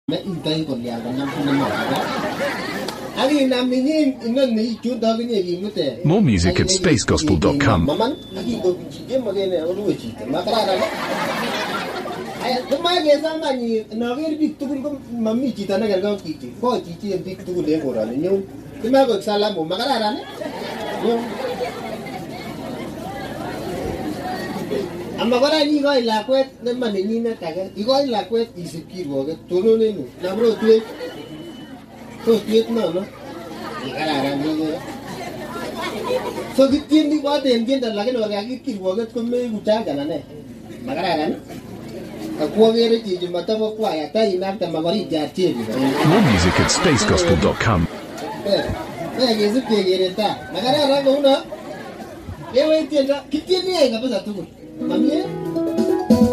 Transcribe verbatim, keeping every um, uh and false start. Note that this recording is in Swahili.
Intay ko liya ka ng pinamahal. Ari namin inon ni chuda kanya gimute. More music at space gospel dot com. Maman lagi do chige magene ulu chite. Makara. Ay tumage samani nagir bitukun ko mami chita na garga kiti. Ko chiti bitukun le ko ran nyu. Tumago sala mo makara ne. Amma bara ni go ila kwet ne mani ni na taga. Igo ila kwet isikirwo ke tono ne no. Namro tuwe. So tuwe no no. Ikara ni. So kitin ni ba den gen da lagi no ga kirwo ke ko me guta kana ne. Makara ran. Ako gere ti jumata ko kwa ya ta ina ta magari ja ti. More music at space gospel dot com. Eh. Eh yesu ke gere ta. Makara ran ko no. Ewe ti da kitin ni ai ga ba sa tu. Mami